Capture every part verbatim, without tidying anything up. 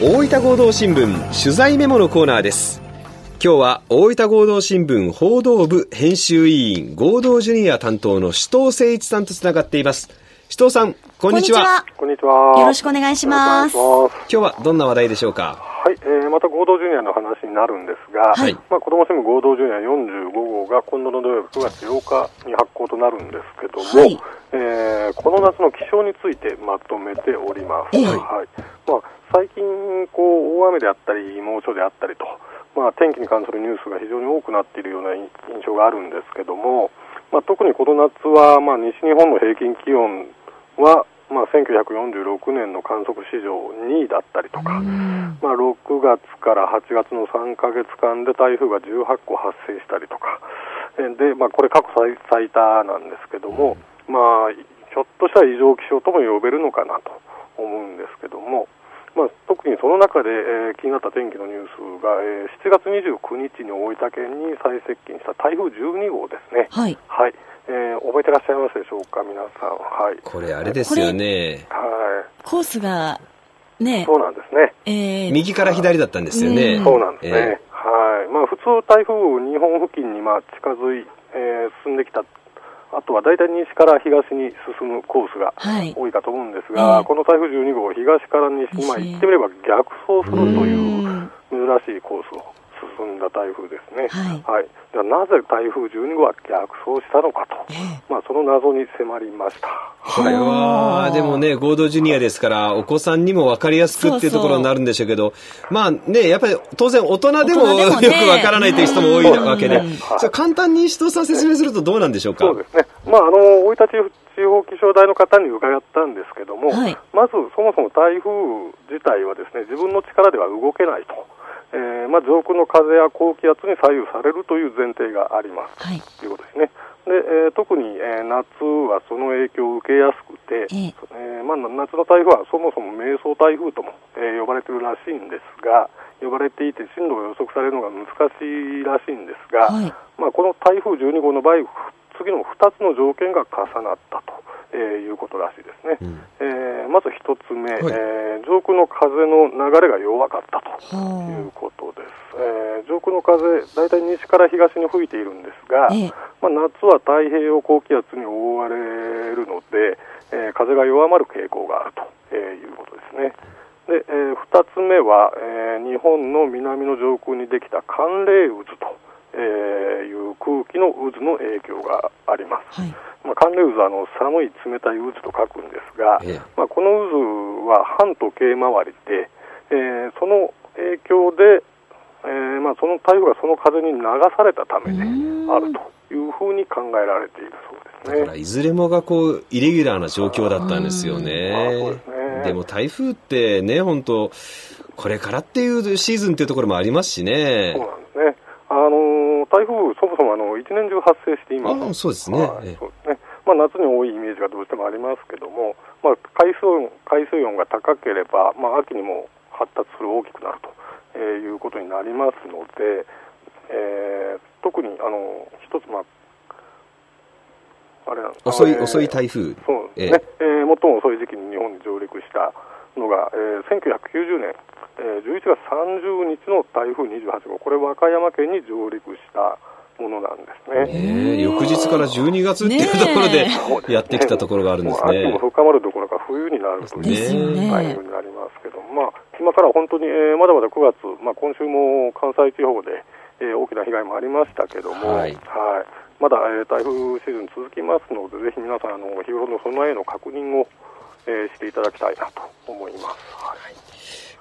大分合同新聞取材メモのコーナーです。今日は大分合同新聞報道部編集委員合同ジュニア担当の首藤誠一さんとつながっています。首藤さん、こんにちは。 こんにちは。 よろしくお願いします。 今日はどんな話題でしょうか？ はい、えー、また合同ジュニアの話になるんですが、はい、まあ、子ども新聞合同ジュニアよんじゅうご号が今度の土曜日くがつようかに発行となるんですけども、はい、えー、この夏の気象についてまとめております。えーはい、まあ、最近こう大雨であったり猛暑であったりと、まあ、天気に関するニュースが非常に多くなっているような印象があるんですけども、まあ、特にこの夏は、まあ、西日本の平均気温は、まあ、せんきゅうひゃくよんじゅうろくねんの観測史上にいだったりとか、まあ、ろくがつからはちがつのさんかげつかんで台風がじゅうはっこ発生したりとかで、まあ、これ過去 最, 最多なんですけども、まあ、ひょっとしたら異常気象とも呼べるのかなと思うんですけども、まあ、特にその中で、えー、気になった天気のニュースが、えー、しちがつにじゅうくにちに大分県に最接近した台風じゅうにごうですね。はい、はい、えー、覚えてらっしゃいますでしょうか皆さん。はい、これあれですよね。はい、 コースがね、 そうなんですね、 えー、右から左だったんですよね。 うん、そうなんですね、えー、はい、まあ、普通台風日本付近にまあ近づい、えー、進んできたあとはだいたい西から東に進むコースが多いかと思うんですが、はい、この台風じゅうにごう東から西に、まあ、言ってみれば逆走するという珍しいコースを進んだ台風ですね。はいはい、ではなぜ台風じゅうにごうは逆走したのかと、えーまあ、その謎に迫りました。 これはでもね、合同ジュニアですからお子さんにも分かりやすくっていうところになるんでしょうけど、そうそうまあね、やっぱり当然大人でもよく分からないという人も多いわけで、それ簡単に首藤さん説明するとどうなんでしょうか？ そうですね、まあ、あの大分地方気象台の方に伺ったんですけども、はい、まずそもそも台風自体はですね、自分の力では動けないと、えーまあ、上空の風や高気圧に左右されるという前提があります、はい、ということですね。で、えー、特に、えー、夏はその影響を受けやすくて、えーえーまあ、夏の台風はそもそも迷走台風とも、えー、呼ばれているらしいんですが、呼ばれていて進路が予測されるのが難しいらしいんですが、はい、まあ、この台風じゅうにごうの場合、次のふたつの条件が重なったと、えー、いうことらしいですね。うん、えー、まずひとつめ、はい、えー、上空の風の流れが弱かったということです。えー、上空の風、だいたい西から東に吹いているんですが、えーまあ、夏は太平洋高気圧に覆われるので、えー、風が弱まる傾向があると、えー、いうことですね。で、えー、ふたつめは、えー、日本の南の上空にできた寒冷渦と、えー、いう空気の渦の影響があります。はい、まあ、寒冷渦はあの寒い冷たい渦と書くんですが、えーまあ、この渦は反時計回りで、えー、その影響で、えーまあ、その台風がその風に流されたためであるというふうに考えられているそうですね。 だからいずれもがこうイレギュラーな状況だったんですよね。 そうですね。 でも台風ってね、本当これからっていうシーズンっていうところもありますしね。 そうなんですね。あの台風そもそもあの一年中発生しています。 あ、そうですね。 はい、そうですね。まあ、夏に多いイメージがどうしてもありますけども、まあ、海水温、海水温が高ければ、まあ、秋にも発達する、大きくなると、えー、いうことになりますので、えー、特にあの一つ、まあ、あれなんです遅い、えー、遅い台風、 そうですね、えーえー、最も遅い時期に日本に上陸したのが、えー、せんきゅうひゃくきゅうじゅうねん、えー、じゅういちがつさんじゅうにちの台風にじゅうはちごう、これ和歌山県に上陸したものなんですね。 えー、翌日からじゅうにがつっていうところでやってきたところがあるんですね。 秋も深まるどころか冬になるというタイミングになりますけど、まあ、今から本当に、えー、まだまだくがつ、まあ、今週も関西地方で、えー、大きな被害もありましたけども、はい、はい、まだ、えー、台風シーズン続きますので、ぜひ皆さんあの日頃の備えの確認を、えー、していただきたいなと思います。はい、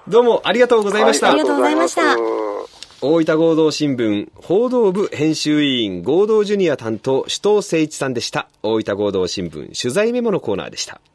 どうもありがとうございました。 はい、ありがとうございました。 大分合同新聞報道部編集委員合同ジュニア担当首藤誠一さんでした。大分合同新聞取材メモのコーナーでした。